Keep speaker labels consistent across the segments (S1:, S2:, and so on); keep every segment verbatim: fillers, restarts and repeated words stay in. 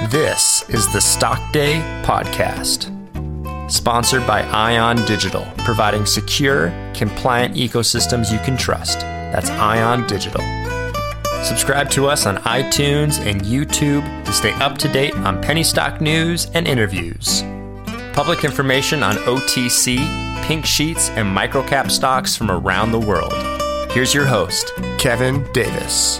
S1: This is the Stock Day Podcast, sponsored by Ion Digital, providing secure, compliant ecosystems you can trust. That's Ion Digital. Subscribe to us on iTunes and YouTube to stay up to date on penny stock news and interviews. Public information on O T C, pink sheets, and microcap stocks from around the world. Here's your host, Kevin Davis.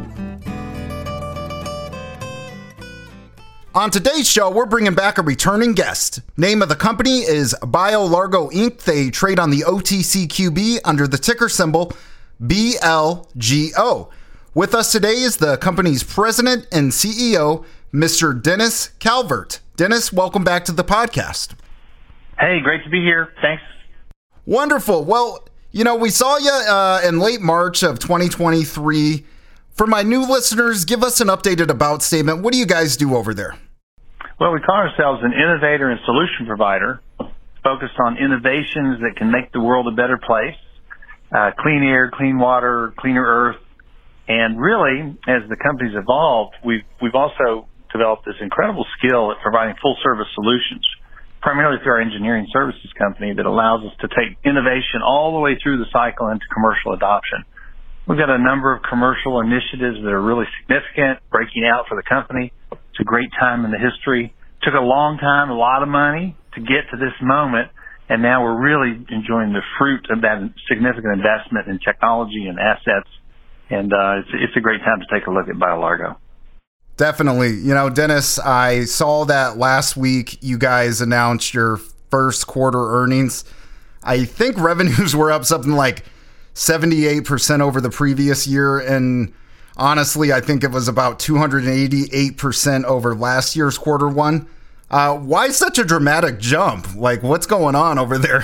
S2: On today's show, we're bringing back a returning guest. Name of the company is BioLargo Incorporated. They trade on the O T C Q B under the ticker symbol B L G O. With us today is the company's president and C E O, Mister Dennis Calvert. Dennis, welcome back to the podcast.
S3: Hey, great to be here. Thanks.
S2: Wonderful. Well, you know, we saw you uh, in late March of twenty twenty-three. For my new listeners, give us an updated about statement. What do you guys do over there?
S3: Well, we call ourselves an innovator and solution provider focused on innovations that can make the world a better place. Uh, clean air, clean water, cleaner earth. And really, as the company's evolved, we've, we've also developed this incredible skill at providing full service solutions, primarily through our engineering services company that allows us to take innovation all the way through the cycle into commercial adoption. We've got a number of commercial initiatives that are really significant, breaking out for the company. It's a great time in the history. Took a long time, a lot of money to get to this moment, and now we're really enjoying the fruit of that significant investment in technology and assets, and uh, it's, it's a great time to take a look at BioLargo.
S2: Definitely. You know, Dennis, I saw that last week you guys announced your first quarter earnings. I think revenues were up something like seventy-eight percent over the previous year. And honestly, I think it was about two hundred eighty-eight percent over last year's quarter one. Uh, why such a dramatic jump? Like, what's going on over there?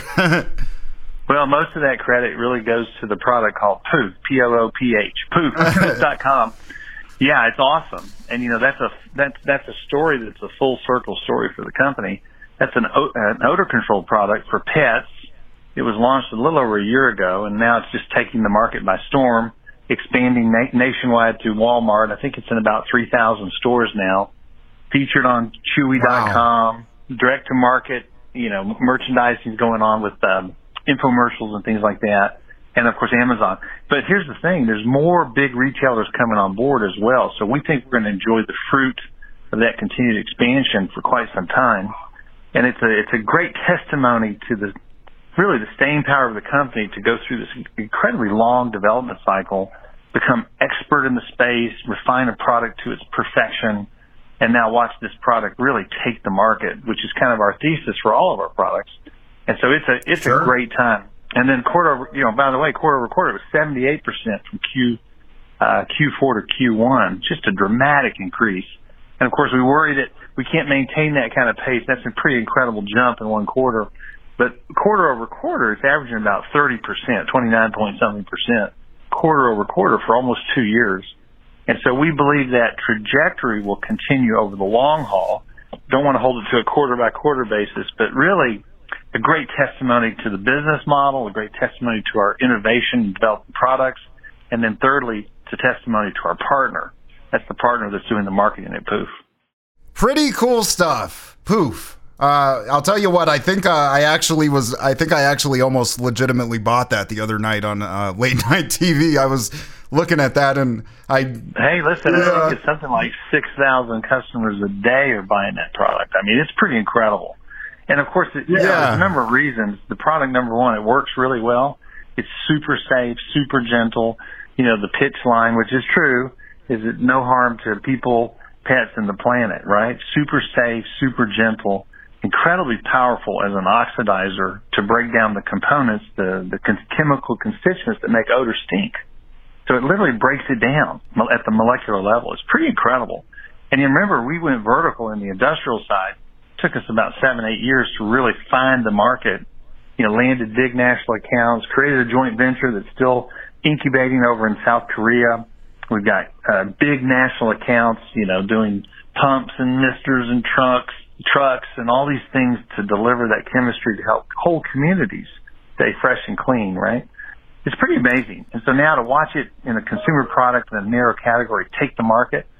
S3: Well, most of that credit really goes to the product called Pooph, P O O P H, Pooph, Pooph dot com. Yeah, it's awesome. And, you know, that's a, that's, that's a story that's a full circle story for the company. That's an, an odor control product for pets. It was launched a little over a year ago, and now it's just taking the market by storm, expanding na- nationwide through Walmart. I think it's in about three thousand stores now, featured on Chewy dot com, wow. Direct to market, you know, merchandising going on with um, infomercials and things like that, and of course Amazon. But here's the thing, there's more big retailers coming on board as well, so we think we're going to enjoy the fruit of that continued expansion for quite some time. And it's a, it's a great testimony to the really the staying power of the company to go through this incredibly long development cycle, become expert in the space, refine a product to its perfection, and now watch this product really take the market, which is kind of our thesis for all of our products. And so it's a it's sure. a great time. And then quarter over, you know, by the way, quarter over quarter, it was seventy-eight percent from Q uh, Q four to Q one, just a dramatic increase. And of course, we worry that we can't maintain that kind of pace. That's a pretty incredible jump in one quarter. But quarter over quarter, it's averaging about thirty percent, twenty-nine point something percent, quarter over quarter for almost two years. And so we believe that trajectory will continue over the long haul. Don't want to hold it to a quarter by quarter basis, but really a great testimony to the business model, a great testimony to our innovation and developing products, and then thirdly, to testimony to our partner. That's the partner that's doing the marketing at Pooph.
S2: Pretty cool stuff. Pooph. Uh, I'll tell you what, I think uh, I actually was, I think I actually almost legitimately bought that the other night on uh, late night T V. I was looking at that and I...
S3: Hey, listen,
S2: yeah.
S3: I think it's something like six thousand customers a day are buying that product. I mean, it's pretty incredible. And of course, it, yeah. there's a number of reasons. The product, number one, it works really well. It's super safe, super gentle. You know, the pitch line, which is true, is it no harm to people, pets, and the planet, right? Super safe, super gentle. Incredibly powerful as an oxidizer to break down the components, the, the con- chemical constituents that make odor stink. So it literally breaks it down at the molecular level. It's pretty incredible. And you remember, we went vertical in the industrial side. It took us about seven, eight years to really find the market, you know, landed big national accounts, created a joint venture that's still incubating over in South Korea. We've got uh, big national accounts, you know, doing pumps and misters and trucks, trucks and all these things to deliver that chemistry to help whole communities stay fresh and clean, right? It's pretty amazing. And so now to watch it in a consumer product in a narrow category take the market,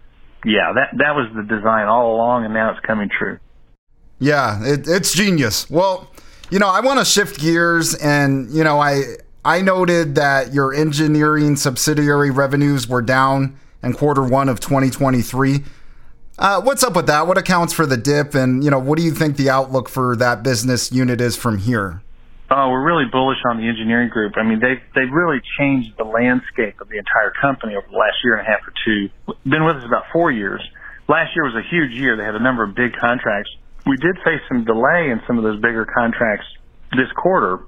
S3: yeah, that that was the design all along, and now it's coming true.
S2: Yeah, it, it's genius. Well, you know, I want to shift gears, and you know, I I noted that your engineering subsidiary revenues were down in quarter one of twenty twenty-three. Uh, what's up with that? What accounts for the dip, and you know, what do you think the outlook for that business unit is from here?
S3: Oh, we're really bullish on the engineering group. I mean, they've, they've really changed the landscape of the entire company over the last year and a half or two. Been with us about four years. Last year was a huge year. They had a number of big contracts. We did face some delay in some of those bigger contracts this quarter.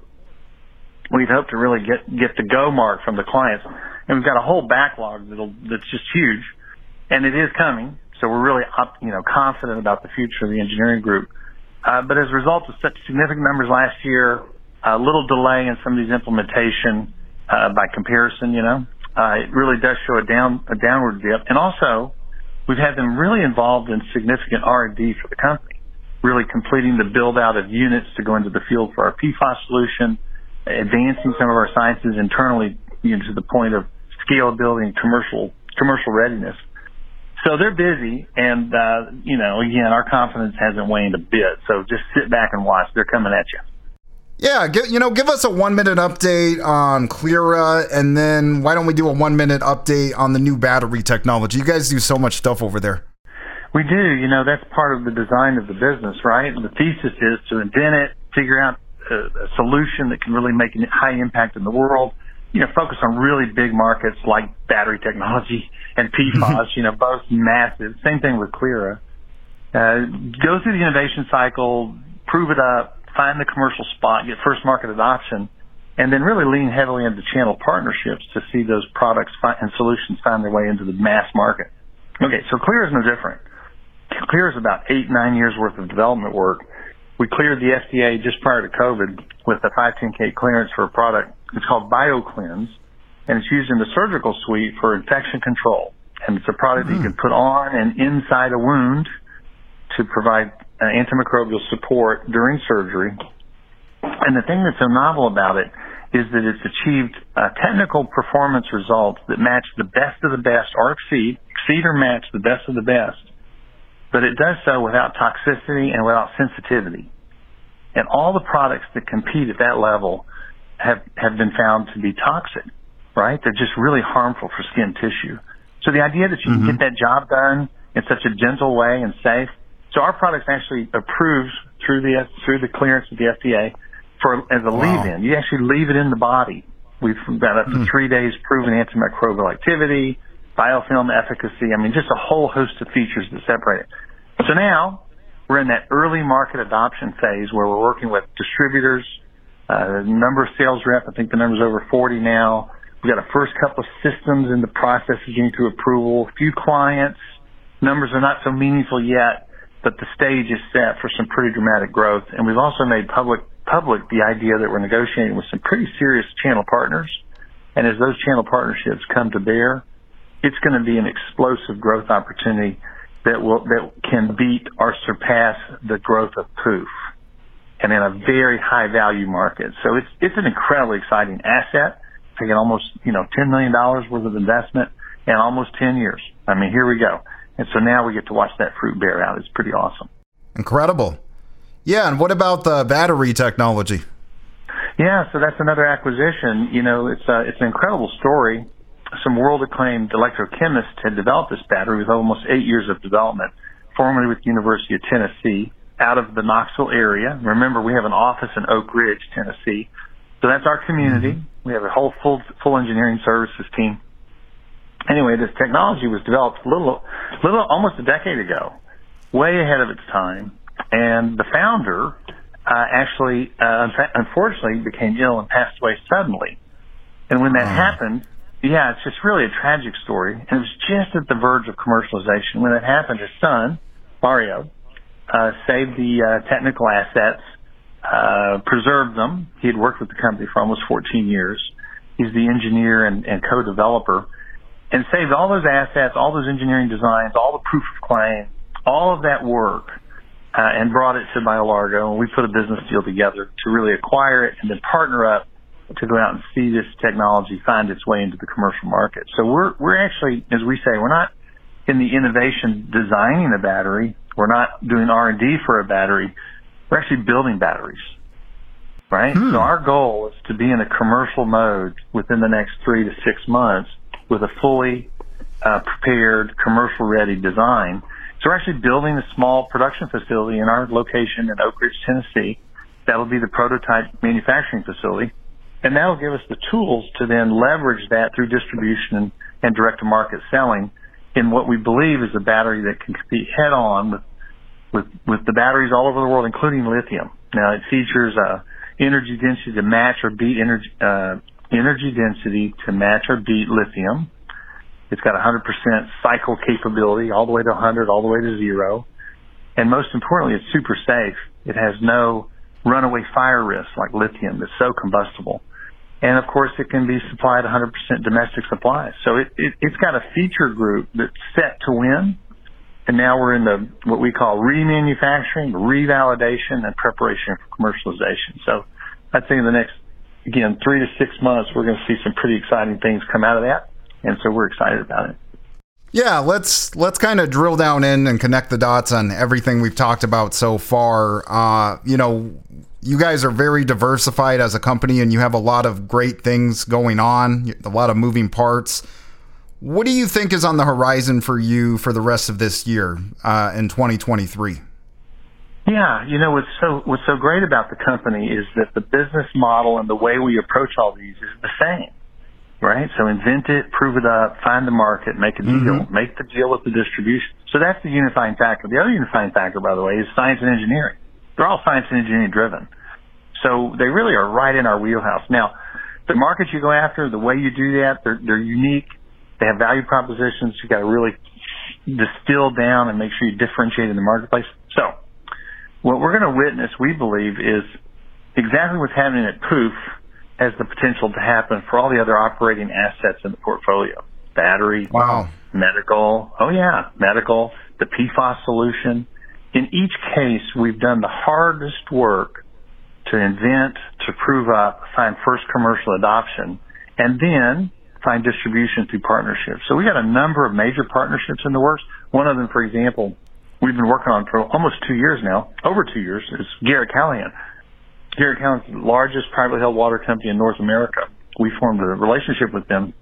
S3: We'd hoped to really get, get the go mark from the clients. And we've got a whole backlog that'll, that's just huge. And it is coming. So we're really up, you know, confident about the future of the engineering group. Uh, but as a result of such significant numbers last year, a little delay in some of these implementation uh, by comparison, you know, uh, it really does show a down a downward dip. And also, we've had them really involved in significant R and D for the company, really completing the build out of units to go into the field for our P FAS solution, advancing some of our sciences internally, you know, to the point of scalability and commercial commercial readiness. So they're busy, and uh, you know, again, our confidence hasn't waned a bit. So just sit back and watch; they're coming at you.
S2: Yeah, give, you know, give us a one-minute update on Clyra, and then why don't we do a one-minute update on the new battery technology? You guys do so much stuff over there.
S3: We do. You know, that's part of the design of the business, right? And the thesis is to invent it, figure out a, a solution that can really make a high impact in the world, you know, focus on really big markets like battery technology and P FAS, you know, both massive. Same thing with Clyra. Uh, go through the innovation cycle, prove it up, find the commercial spot, get first market adoption, and then really lean heavily into channel partnerships to see those products and solutions find their way into the mass market. Okay, so Clyra is no different. Clyra is about eight, nine years worth of development work. We cleared the F D A just prior to COVID with a five ten K clearance for a product. It's called BioCleanse, and it's used in the surgical suite for infection control. And it's a product mm. that you can put on and inside a wound to provide uh, antimicrobial support during surgery. And the thing that's so novel about it is that it's achieved uh, technical performance results that match the best of the best, or exceed, exceed or match the best of the best. But it does so without toxicity and without sensitivity. And all the products that compete at that level have, have been found to be toxic, right? They're just really harmful for skin tissue. So the idea that you mm-hmm. can get that job done in such a gentle way and safe. So our product's actually approved through the through the clearance of the F D A for as a wow. leave-in. You actually leave it in the body. We've got up to mm. three days proven antimicrobial activity, biofilm efficacy. I mean, just a whole host of features that separate it. So now we're in that early market adoption phase where we're working with distributors, uh, number of sales rep. I think the number's over forty now. We've got a first couple of systems in the process of getting to approval. A few clients. Numbers are not so meaningful yet, but the stage is set for some pretty dramatic growth. And we've also made public public the idea that we're negotiating with some pretty serious channel partners. And as those channel partnerships come to bear, it's going to be an explosive growth opportunity that will that can beat or surpass the growth of Poof, and in a very high value market. So it's it's an incredibly exciting asset. Taking almost you know ten million dollars worth of investment in almost ten years. I mean, here we go. And so now we get to watch that fruit bear out. It's pretty awesome.
S2: Incredible. Yeah, and what about the battery technology?
S3: Yeah, so that's another acquisition. You know, it's a, it's an incredible story. Some world-acclaimed electrochemists had developed this battery with almost eight years of development, formerly with the University of Tennessee, out of the Knoxville area. Remember, we have an office in Oak Ridge, Tennessee. So that's our community. Mm-hmm. We have a whole full, full engineering services team. Anyway, this technology was developed a little, little, almost a decade ago, way ahead of its time. And the founder uh, actually, uh, unfortunately, became ill and passed away suddenly. And when that oh. happened, yeah, it's just really a tragic story. And it was just at the verge of commercialization. When that happened, his son, Mario, uh, saved the uh, technical assets, uh, preserved them. He had worked with the company for almost fourteen years. He's the engineer and, and co-developer. And saved all those assets, all those engineering designs, all the proof of claim, all of that work, uh, and brought it to BioLargo. And we put a business deal together to really acquire it and then partner up to go out and see this technology find its way into the commercial market. So we're we're actually, as we say, we're not in the innovation designing a battery. We're not doing R and D for a battery. We're actually building batteries, right? Hmm. So our goal is to be in a commercial mode within the next three to six months with a fully uh, prepared, commercial-ready design. So we're actually building a small production facility in our location in Oak Ridge, Tennessee. That'll be the prototype manufacturing facility. And that'll give us the tools to then leverage that through distribution and, and direct-to-market selling in what we believe is a battery that can compete head-on with, with, with the batteries all over the world, including lithium. Now, it features uh, energy density to match or beat energy, uh, energy density to match or beat lithium. It's got one hundred percent cycle capability all the way to one hundred, all the way to zero. And most importantly, it's super safe. It has no runaway fire risk like lithium. It's so combustible. And of course, it can be supplied one hundred percent domestic supply. So it, it, it's got a feature group that's set to win. And now we're in the, what we call remanufacturing, revalidation, and preparation for commercialization. So I'd say in the next, again, three to six months, we're going to see some pretty exciting things come out of that. And so we're excited about it.
S2: Yeah, let's let's kind of drill down in and connect the dots on everything we've talked about so far. Uh, you know, you guys are very diversified as a company, and you have a lot of great things going on, a lot of moving parts. What do you think is on the horizon for you for the rest of this year uh, in twenty twenty-three?
S3: Yeah, you know, what's so what's so great about the company is that the business model and the way we approach all these is the same. Right? So invent it, prove it up, find the market, make a deal, mm-hmm. make the deal with the distribution. So that's the unifying factor. The other unifying factor, by the way, is science and engineering. They're all science and engineering driven. So they really are right in our wheelhouse. Now, the markets you go after, the way you do that, they're, they're unique. They have value propositions. You got to really distill down and make sure you differentiate in the marketplace. So what we're going to witness, we believe, is exactly what's happening at Pooph has the potential to happen for all the other operating assets in the portfolio. Battery,
S2: wow.
S3: medical, oh yeah, medical, the P FAS solution. In each case, we've done the hardest work to invent, to prove up, find first commercial adoption, and then find distribution through partnerships. So we got a number of major partnerships in the works. One of them, for example, we've been working on for almost two years now, over two years, is Garrett Callahan. Garrett Callahan is the largest privately held water company in North America. We formed a relationship with them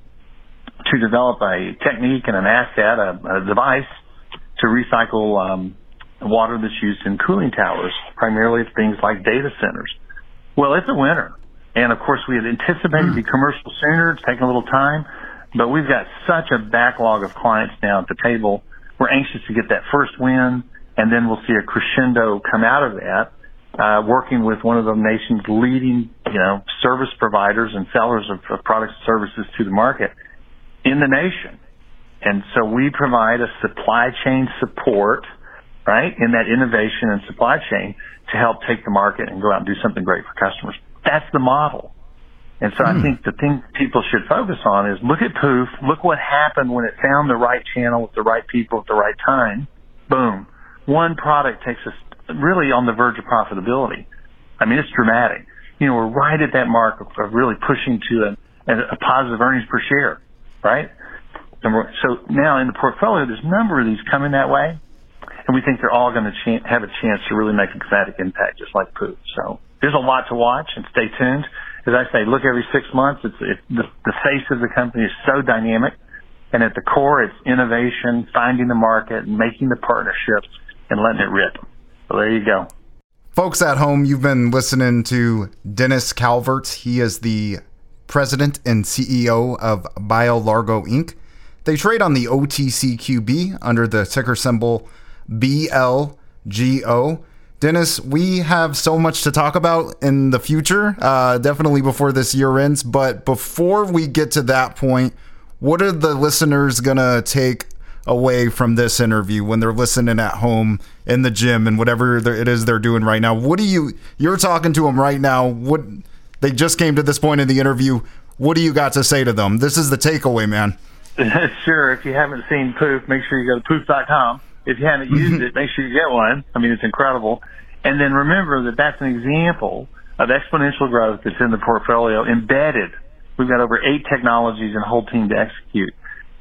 S3: to develop a technique and an asset, a, a device to recycle um, water that's used in cooling towers, primarily things like data centers. Well, it's a winner. And of course, we had anticipated to be commercial sooner. It's taken a little time, but we've got such a backlog of clients now at the table. We're anxious to get that first win, and then we'll see a crescendo come out of that. Uh, working with one of the nation's leading, you know, service providers and sellers of, of products and services to the market in the nation. And so we provide a supply chain support, right, in that innovation and supply chain to help take the market and go out and do something great for customers. That's the model. And so mm. I think the thing people should focus on is look at Pooph, look what happened when it found the right channel with the right people at the right time. Boom. One product takes us really on the verge of profitability. I mean, it's dramatic. You know, we're right at that mark of, of really pushing to a, a positive earnings per share, right? And we're, so now in the portfolio, there's a number of these coming that way, and we think they're all going to ch- have a chance to really make a dramatic impact, just like Pooph. So there's a lot to watch, and stay tuned. As I say, look every six months. It's, it's the, the face of the company is so dynamic, and at the core, it's innovation, finding the market, and making the partnerships, and letting it rip. So there you go.
S2: Folks at home, you've been listening to Dennis Calvert. He is the president and C E O of BioLargo Incorporated. They trade on the O T C Q B under the ticker symbol B L G O. Dennis, we have so much to talk about in the future, uh, definitely before this year ends. But before we get to that point, what are the listeners going to take away from this interview when they're listening at home, in the gym, and whatever it is they're doing right now? What do you, you're talking to them right now. What, they just came to this point in the interview. What do you got to say to them? This is the takeaway, man.
S3: Sure. If you haven't seen Pooph, make sure you go to pooph dot com. If you haven't used it, make sure you get one. I mean, it's incredible. And then remember that that's an example of exponential growth that's in the portfolio embedded. We've got over eight technologies and a whole team to execute.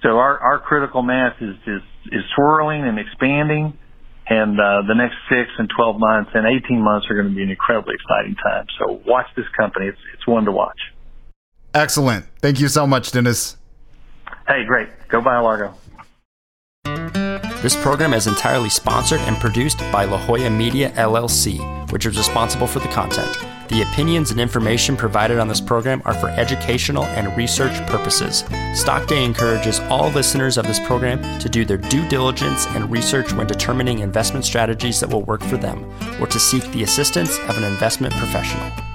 S3: So our, our critical mass is, is, is swirling and expanding, and uh, the next six and twelve months and eighteen months are going to be an incredibly exciting time. So watch this company. It's, it's one to watch.
S2: Excellent. Thank you so much, Dennis.
S3: Hey, great. Go BioLargo.
S1: This program is entirely sponsored and produced by La Jolla Media, L L C, which is responsible for the content. The opinions and information provided on this program are for educational and research purposes. Stock Day encourages all listeners of this program to do their due diligence and research when determining investment strategies that will work for them, or to seek the assistance of an investment professional.